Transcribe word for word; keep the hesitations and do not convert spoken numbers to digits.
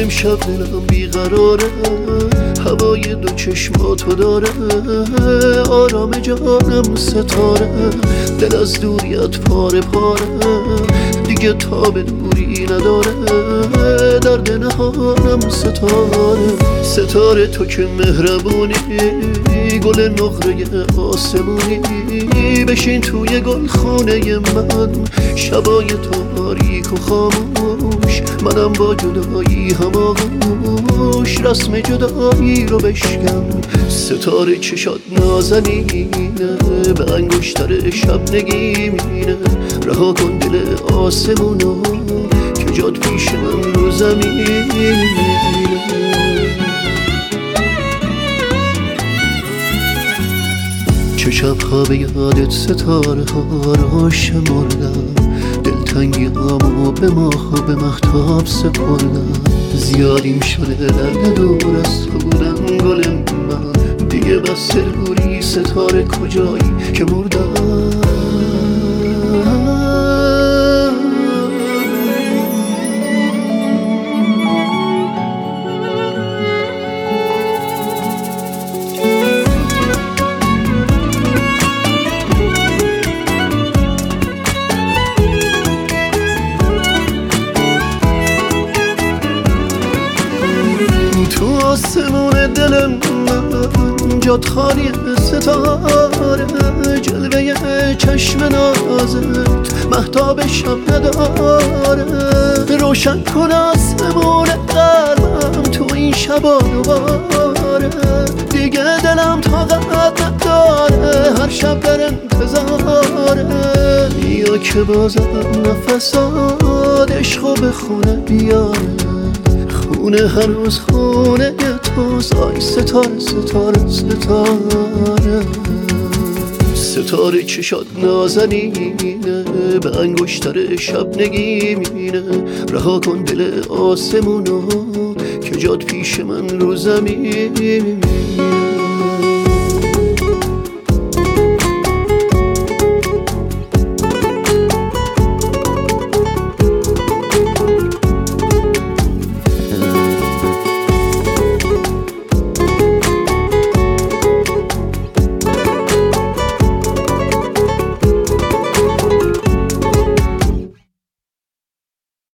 امشب دلم بیقراره، هوای دو چشماتو داره، آرام جانم ستاره، دل از دوریت پاره پاره، دیگه تاب دوری نداره، درد نهانم ستاره. ستاره تو که مهربونی، گل نقره آسمونی، بشین توی گل خونه من، شبای تاریک و خاموش، منم با جدایی هماغوش، رسم جدایی رو بشکن. ستاره چشات نازنینه، به انگشتر شب نگیمینه، رها کن دل آسمونو که جاد پیش من رو زمینه. چه شبها به یادت ستاره ها را شمردم، دلتنگیامو به ماه و به مهتاب سپردم. زیادیم شده درد دور از تو بودن گل من، دیگه بس دوری ستاره کجایی که مردم. تو آسمون دل من جات خالی ستاره، جلوه چشم نازت مهتاب شب نداره، روشن کن آسمون قلبم تو این شبا دوباره، دیگه دلم طاقت نداره هر شب در انتظاره. یا که بازم نفسات عشقو به خونه بیاره، خونه هنوز خونه توست، آی ستاره ستاره ستاره. ستاره چشات نازنینه، به انگشتر شب نگیمینه، رها کن دل آسمونو که جاد پیش من رو زمین.